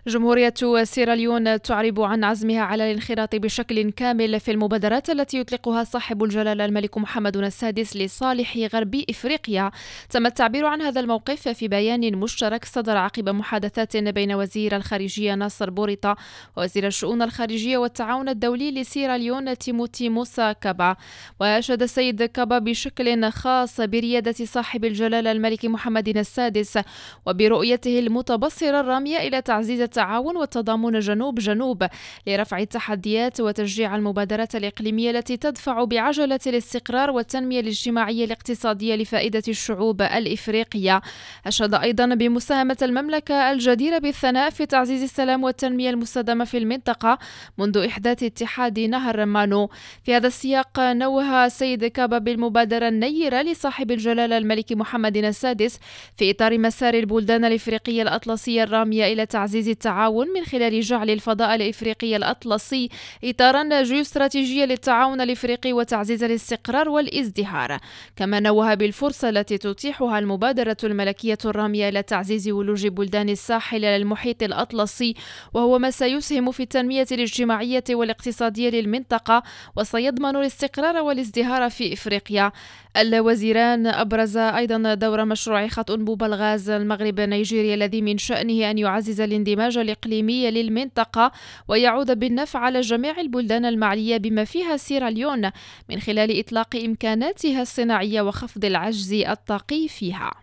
جمهورية سيراليون تعرب عن عزمها على الانخراط بشكل كامل في المبادرات التي يطلقها صاحب الجلالة الملك محمد السادس لصالح غرب إفريقيا. تم التعبير عن هذا الموقف في بيان مشترك صدر عقب محادثات بين وزير الخارجية ناصر بوريطة ووزير الشؤون الخارجية والتعاون الدولي لسيراليون تيموتي موسى كابا. وأشاد السيد كابا بشكل خاص بريادة صاحب الجلالة الملك محمد السادس وبرؤيته المتبصرة الرامية إلى تعزيز التعاون والتضامن جنوب جنوب لرفع التحديات وتشجيع المبادرات الإقليمية التي تدفع بعجلة الاستقرار والتنمية الاجتماعية الاقتصادية لفائدة الشعوب الإفريقية. أشاد أيضا بمساهمة المملكة الجديرة بالثناء في تعزيز السلام والتنمية المستدامة في المنطقة منذ إحداث اتحاد نهر مانو. في هذا السياق نوه السيد كابا بالمبادرة النيرة لصاحب الجلالة الملك محمد السادس في إطار مسار البلدان الإفريقية الأطلسية الرامية إلى تعزيز التعاون من خلال جعل الفضاء الإفريقي الأطلسي إطارا جيوستراتيجيا للتعاون الإفريقي وتعزيز الاستقرار والازدهار. كما نوه بالفرصة التي تتيحها المبادرة الملكية الرامية إلى تعزيز ولوج بلدان الساحل للمحيط الأطلسي، وهو ما سيسهم في التنمية الاجتماعية والاقتصادية للمنطقة وسيضمن الاستقرار والازدهار في إفريقيا. الوزيران أبرزا أيضا دور مشروع خط أنبوب الغاز المغرب نيجيريا الذي من شأنه أن يعزز الاندماج الإقليمي للمنطقة ويعود بالنفع على جميع البلدان المعنية بما فيها سيراليون من خلال إطلاق إمكاناتها الصناعية وخفض العجز الطاقي فيها.